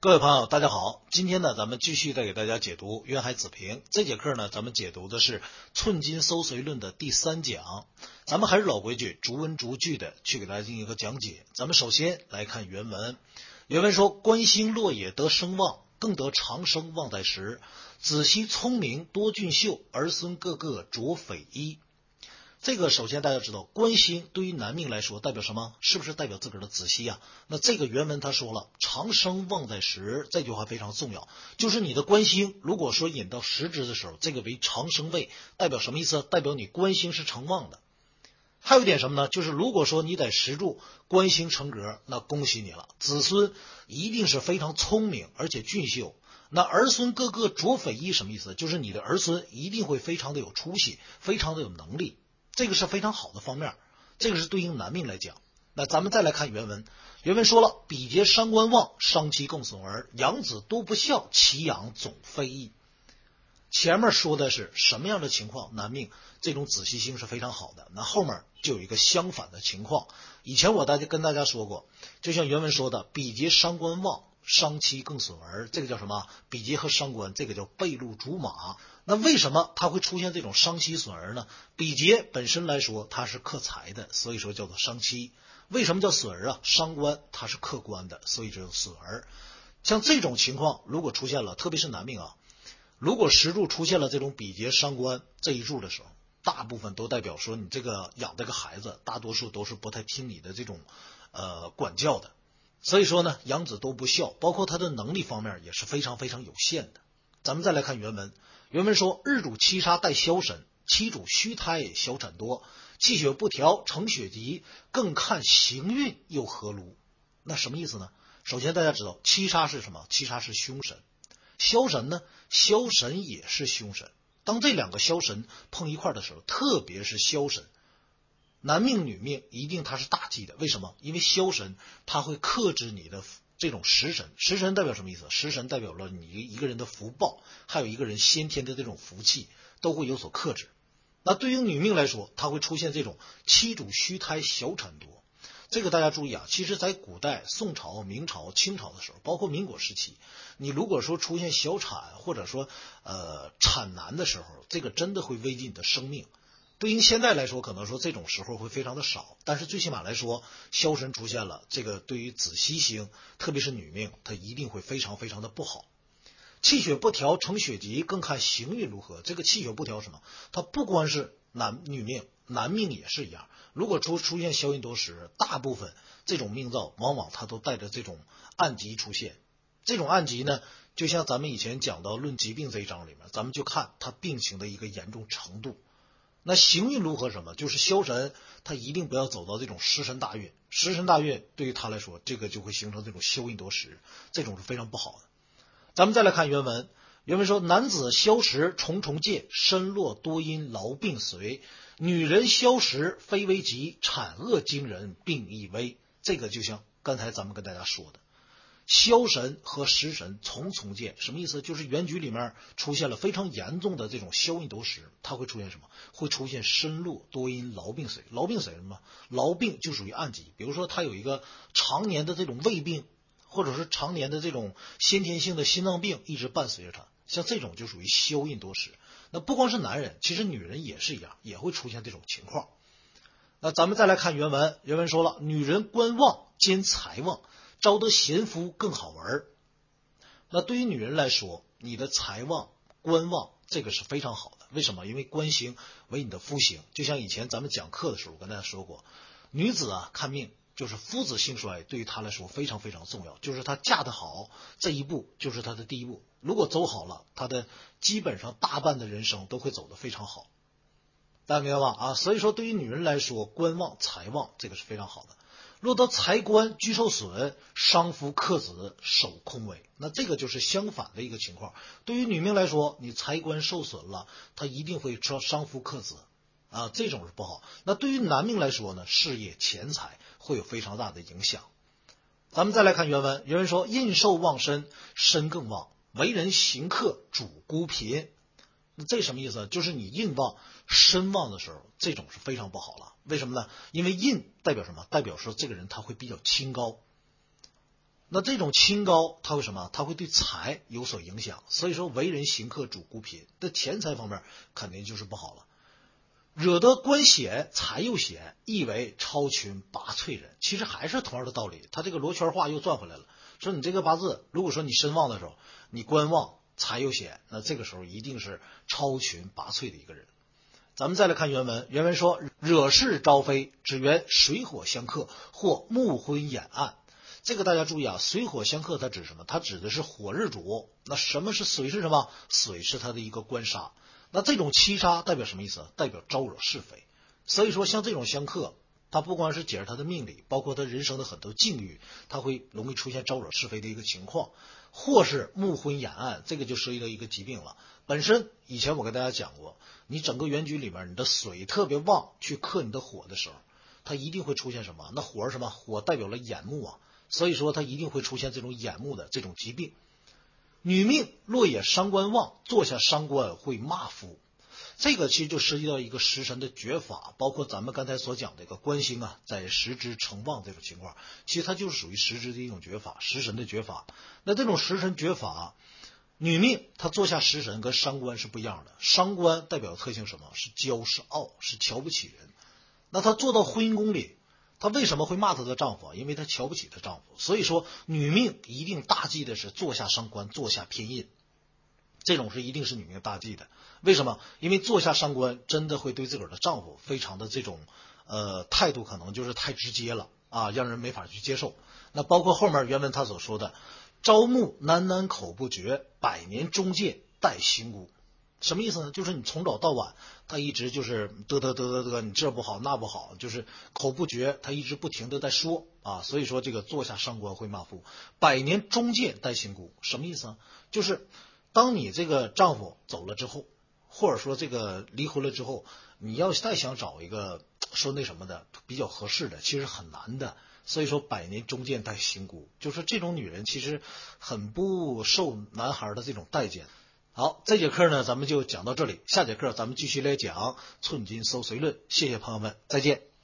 各位朋友，大家好！今天呢，咱们继续再给大家解读《渊海子平》这节课呢，咱们解读的是寸金搜随论的第3讲。咱们还是老规矩，逐文逐句的去给大家进行一个讲解。咱们首先来看原文，原文说：“官星落也得声望，更得长生望在时。子息聪明多俊秀，儿孙个个着匪衣。”这个首先大家知道，官星对于男命来说代表什么？是不是代表自个儿的子息啊？那这个原文他说了，长生望在时，这句话非常重要，就是你的官星如果说引到时支的时候，这个为长生位，代表什么意思？代表你官星是成旺的。还有一点什么呢？就是如果说你在时柱官星成格，那恭喜你了，子孙一定是非常聪明而且俊秀。那儿孙个个着匪衣什么意思？就是你的儿孙一定会非常的有出息，非常的有能力。这个是非常好的方面，这个是对应男命来讲。那咱们再来看原文，原文说了：“比劫伤官旺，伤妻更损儿，养子多不孝，其养总非义。”前面说的是什么样的情况？男命这种子息星是非常好的，那后面就有一个相反的情况。以前我跟大家说过，就像原文说的，比劫伤官旺，伤妻更损儿，这个叫什么？比劫和伤官，这个叫背禄主马。那为什么它会出现这种伤妻损儿呢？比劫本身来说它是克财的，所以说叫做伤妻。为什么叫损儿啊？伤官它是克官的，所以叫损儿。像这种情况如果出现了，特别是男命啊，如果时柱出现了这种比劫伤官这一柱的时候，大部分都代表说你这个养这个孩子大多数都是不太听你的这种管教的，所以说呢养子都不孝，包括他的能力方面也是非常非常有限的。咱们再来看原文，原文说：“日主七杀带消神，妻主虚胎小产多，气血不调成血疾，更看行运又何如？”那什么意思呢？首先大家知道七杀是什么？七杀是凶神。枭神呢？枭神也是凶神。当这两个枭神碰一块的时候，特别是枭神，男命女命一定它是大忌的。为什么？因为枭神它会克制你的这种食神。食神代表什么意思？食神代表了你一个人的福报，还有一个人先天的这种福气都会有所克制。那对于女命来说，它会出现这种妻主虚胎小产多。这个大家注意啊，其实在古代宋朝、明朝、清朝的时候，包括民国时期，你如果说出现小产或者说产难的时候，这个真的会危及你的生命。对应现在来说，可能说这种时候会非常的少，但是最起码来说，枭神出现了，这个对于子息星，特别是女命，它一定会非常非常的不好。气血不调成血疾，更看行运如何。这个气血不调什么？它不光是女命，男命也是一样。如果出现消运多时，大部分这种命造往往它都带着这种暗疾出现。这种暗疾呢，就像咱们以前讲到论疾病这一章里面，咱们就看它病情的一个严重程度。那行运如何什么？就是枭神他一定不要走到这种食神大运，食神大运对于他来说，这个就会形成这种消运多时，这种是非常不好的。咱们再来看原文，原文说：“男子枭时重重戒，身弱多因痨病随；女人枭时非危急，产恶惊人，病亦危。”这个就像刚才咱们跟大家说的，枭神和食神重重戒什么意思？就是原局里面出现了非常严重的这种消运多时，它会出现什么？会出现身弱多因痨病随。痨病随什么？痨病就属于暗疾，比如说他有一个常年的这种胃病，或者是常年的这种先天性的心脏病一直伴随着他，像这种就属于消运多时。那不光是男人，其实女人也是一样，也会出现这种情况。那咱们再来看原文，原文说了：“女人官旺兼财旺，招得贤夫更好玩。”那对于女人来说，你的财旺、官旺，这个是非常好的。为什么？因为官星为你的夫星。就像以前咱们讲课的时候，我跟大家说过，女子啊看命，就是夫子兴衰，对于她来说非常非常重要。就是她嫁得好，这一步就是她的第一步。如果走好了，她的基本上大半的人生都会走得非常好。大家明白吧？啊，所以说对于女人来说，官旺、财旺这个是非常好的。若得财官居受损，伤夫克子守空位，那这个就是相反的一个情况。对于女命来说，你财官受损了，她一定会伤夫克子啊，这种是不好。那对于男命来说呢，事业钱财会有非常大的影响。咱们再来看原文，原文说：“印寿旺身，身更旺，为人行客主孤贫。”那这什么意思？就是你印旺身旺的时候，这种是非常不好了。为什么呢？因为印代表什么？代表说这个人他会比较清高。 那这种清高，它会什么？它会对财有所影响。所以说，为人行客主孤贫，在钱财方面肯定就是不好了。惹得官显，财又显，意为超群拔萃人。其实还是同样的道理，他这个罗圈话又转回来了。说你这个八字，如果说你身旺的时候，你官旺，财又显，那这个时候一定是超群拔萃的一个人。咱们再来看原文，原文说：惹事招非，只缘水火相克，或木昏眼暗。这个大家注意啊，水火相克它指什么？它指的是火日主。那什么是水？是什么？水是它的一个官杀。那这种七杀代表什么意思？代表招惹是非。所以说像这种相克，它不光是解释他的命理，包括他人生的很多境遇，他会容易出现招惹是非的一个情况。或是木昏眼暗，这个就涉及到一个疾病了。本身以前我跟大家讲过，你整个原局里面你的水特别旺去克你的火的时候，它一定会出现什么？那火是什么？火代表了眼目啊，所以说它一定会出现这种眼目的这种疾病。女命落也伤官旺，坐下伤官会骂夫。这个其实就涉及到一个食神的绝法，包括咱们刚才所讲的一个官星啊，在时支成旺这种情况，其实它就是属于时支的一种绝法，食神的绝法。那这种食神绝法，女命她坐下食神跟伤官是不一样的。伤官代表的特性什么？是骄是傲，是瞧不起人。那她坐到婚姻宫里，她为什么会骂她的丈夫？因为她瞧不起她丈夫。所以说女命一定大忌的是坐下伤官，坐下偏印，这种是一定是女命大忌的。为什么？因为坐下伤官真的会对自个儿的丈夫非常的这种态度，可能就是太直接了啊，让人没法去接受。那包括后面原文他所说的朝暮喃喃口不绝，百年中见待新姑。什么意思呢？就是你从早到晚他一直就是嘚，你这不好那不好，就是口不绝，他一直不停的在说啊。所以说这个坐下伤官会骂夫，百年中见待新姑。什么意思呢？就是当你这个丈夫走了之后，或者说这个离婚了之后，你要再想找一个说那什么的比较合适的，其实很难的。所以说百年中见待新姑，就是这种女人其实很不受男孩的这种待见。好，这节课呢咱们就讲到这里，下节课咱们继续来讲寸金收髓论。谢谢朋友们，再见。